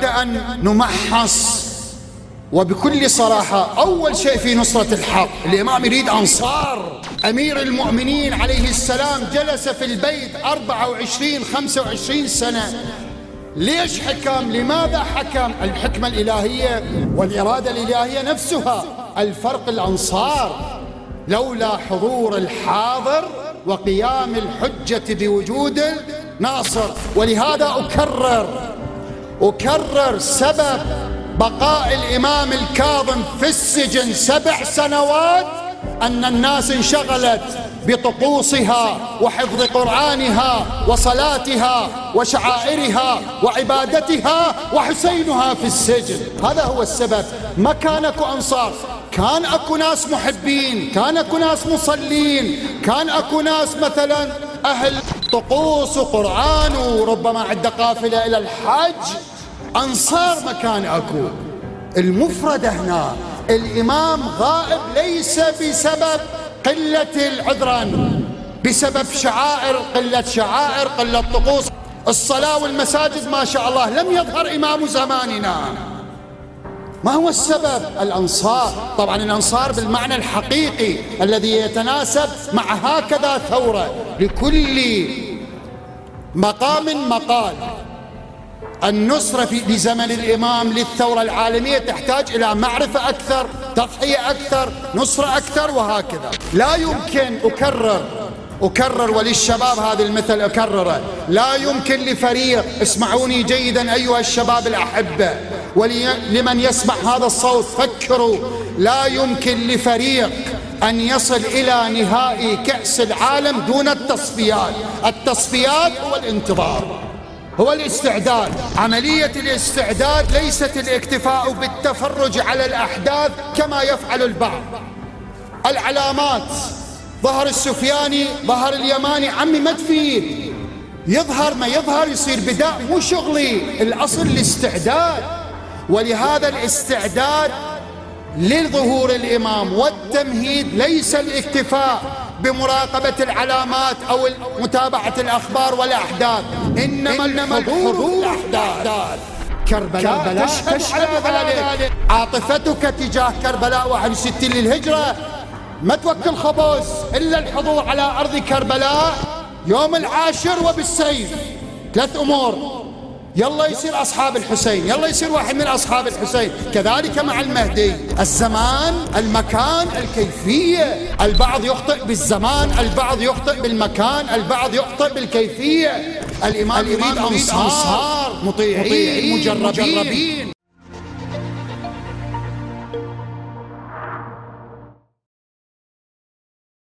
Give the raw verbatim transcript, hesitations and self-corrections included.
بد أن نمحص وبكل صراحة. أول شيء في نصرة الحق الإمام يريد أنصار. أمير المؤمنين عليه السلام جلس في البيت أربعة وعشرين خمسة وعشرين سنة. ليش حكم؟ لماذا حكم؟ الحكمة الإلهية والإرادة الإلهية نفسها. الفرق الأنصار، لولا حضور الحاضر وقيام الحجة بوجود الناصر. ولهذا أكرر أكرر سبب بقاء الإمام الكاظم في السجن سبع سنوات أن الناس انشغلت بطقوسها وحفظ قرآنها وصلاتها وشعائرها وعبادتها، وحسينها في السجن. هذا هو السبب. ما كان اكو أنصار، كان اكو ناس محبين، كان اكو ناس مصلين، كان اكو ناس مثلا أهل طقوس وقرآن، وربما عند قافلة إلى الحج. أنصار مكان أكو. المفردة هنا الإمام غائب ليس بسبب قلة العذران، بسبب شعائر، قلة شعائر، قلة طقوس. الصلاة والمساجد ما شاء الله لم يظهر إمام زماننا. ما هو السبب؟ الأنصار. طبعا الأنصار بالمعنى الحقيقي الذي يتناسب مع هكذا ثورة. لكل مقام مقال. النصرة في لزمن الإمام للثورة العالمية تحتاج إلى معرفة أكثر، تضحية أكثر، نصرة أكثر، وهكذا. لا يمكن، أكرر أكرر وللشباب هذا المثل أكرره، لا يمكن لفريق، اسمعوني جيدا أيها الشباب الأحبة، ولمن يسمع هذا الصوت فكروا، لا يمكن لفريق أن يصل إلى نهائي كأس العالم دون التصفيات. التصفيات هو الانتظار، هو الاستعداد. عملية الاستعداد ليست الاكتفاء بالتفرج على الأحداث كما يفعل البعض. العلامات، ظهر السفياني، ظهر اليماني، عمي ما تفيد. يظهر ما يظهر يصير بداء، مو شغلي. الأصل الاستعداد. ولهذا الاستعداد لظهور الإمام والتمهيد ليس الاكتفاء بمراقبة العلامات أو متابعة الأخبار والأحداث، إنما الحضور الأحداث. كربلاء تشهد على ذلك. عاطفتك تجاه كربلاء واحد وستين للهجرة ما توكل خبز إلا الحضور على أرض كربلاء يوم العاشر وبالسيف. ثلاث أمور، يلا يصير أصحاب الحسين، يلا يصير واحد من أصحاب الحسين. كذلك مع المهدي، الزمان، المكان، الكيفية. البعض يخطئ بالزمان، البعض يخطئ بالمكان، البعض يخطئ بالكيفية. الإمام يريد أنصار مطيعين مجربين.